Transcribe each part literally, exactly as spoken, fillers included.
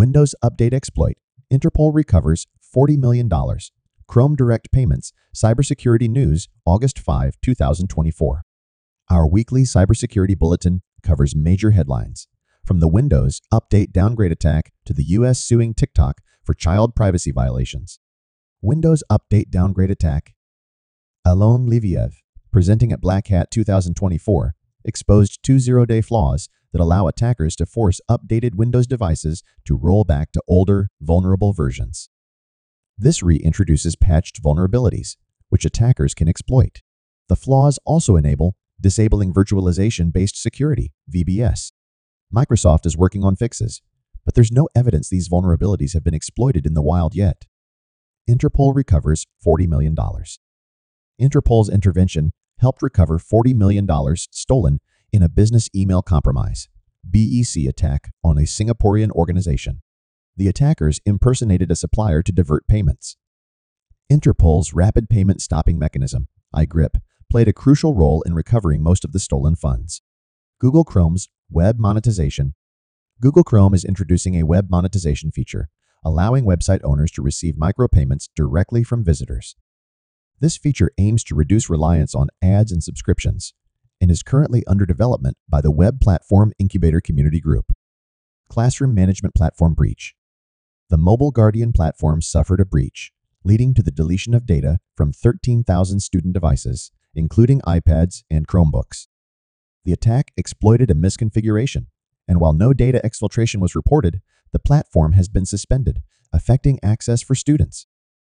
Windows Update exploit. Interpol recovers forty million dollars. Chrome Direct Payments. Cybersecurity News, August fifth, two thousand twenty-four. Our weekly cybersecurity bulletin covers major headlines, from the Windows Update downgrade attack to the U S suing TikTok for child privacy violations. Windows Update downgrade attack. Alon Liviev, presenting at Black Hat two thousand twenty-four, exposed two zero-day flaws that allow attackers to force updated Windows devices to roll back to older, vulnerable versions. This reintroduces patched vulnerabilities, which attackers can exploit. The flaws also enable disabling virtualization-based security, V B S. Microsoft is working on fixes, but there's no evidence these vulnerabilities have been exploited in the wild yet. Interpol recovers forty million dollars. Interpol's intervention helped recover forty million dollars stolen in a business email compromise, B E C attack on a Singaporean organization. The attackers impersonated a supplier to divert payments. Interpol's rapid payment stopping mechanism, I GRIP, played a crucial role in recovering most of the stolen funds. Google Chrome's web monetization. Google Chrome is introducing a web monetization feature, allowing website owners to receive micropayments directly from visitors. This feature aims to reduce reliance on ads and subscriptions, and is currently under development by the Web Platform Incubator Community Group. Classroom Management Platform Breach. The Mobile Guardian platform suffered a breach, leading to the deletion of data from thirteen thousand student devices, including iPads and Chromebooks. The attack exploited a misconfiguration, and while no data exfiltration was reported, the platform has been suspended, affecting access for students.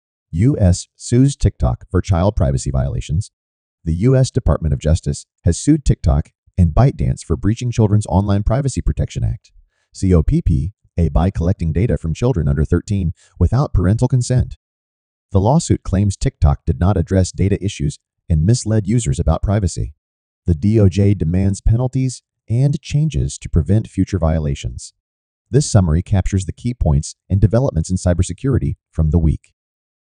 U S sues TikTok for child privacy violations. The U S Department of Justice has sued TikTok and ByteDance for breaching Children's Online Privacy Protection Act, C O P P A, by collecting data from children under thirteen without parental consent. The lawsuit claims TikTok did not address data issues and misled users about privacy. The D O J demands penalties and changes to prevent future violations. This summary captures the key points and developments in cybersecurity from the week.